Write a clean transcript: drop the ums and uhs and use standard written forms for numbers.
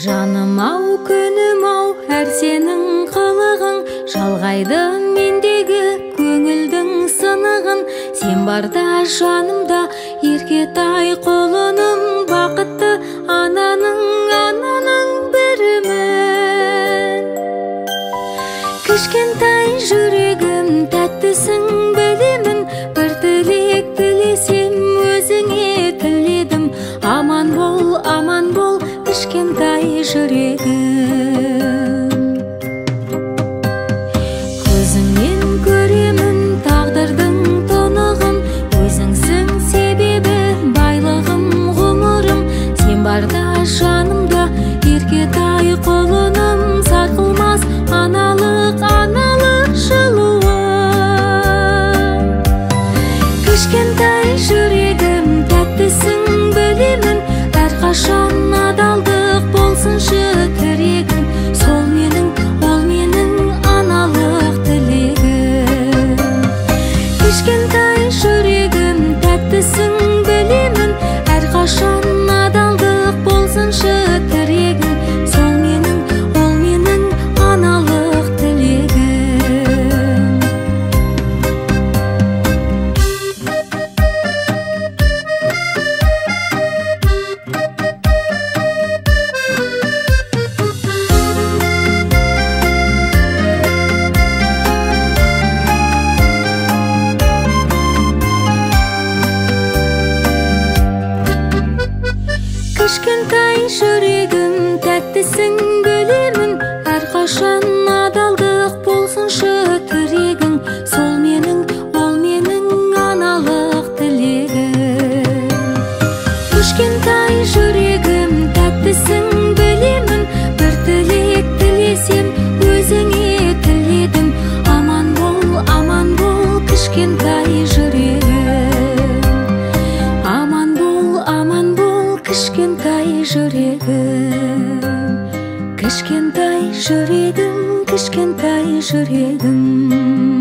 Жаным ау, күнім ау, әр сенің қылығың жалғайды мендегі көңілдің сынығын. Сен барда жанымда еркетай құлыным, бақытты ананың бірімін. Кішкентай жүрегім тәттісің білемін, бір тілек тілесем өзіңе тіледім. Аман бол, кішкентай жүрегім. Көзіңнен көремін тағдырдың тұнығын, өзіңсің себебі байлығым, ғұмырым. Сен барда жанымда еркетай құлыным, сарқылмас аналық жылуым. Кішкентай жүрегім тәттісің білемін, әрқашан адалдық болсыншы тірегім. Сол менің, ол менің аналық тілегім. Кішкентай жүрегім тәттісің білемін, әрқашан адалдық болсыншы тірегім. Сол менің, ол менің аналық тілегім. Кішкентай жүрегім тәттісің білемін, әрқашан адалдық болсыншы тірегің. Сол менің, ол менің аналық тілегім. Кішкентай жүрегім тәттісің білемін, бір тілек тілесем өзіңе тіледім. Аман бол, кішкентай жүрегім. Аман бол, кішкентай жүрегім. Кішкентай жүрегім, кішкентай жүрегім.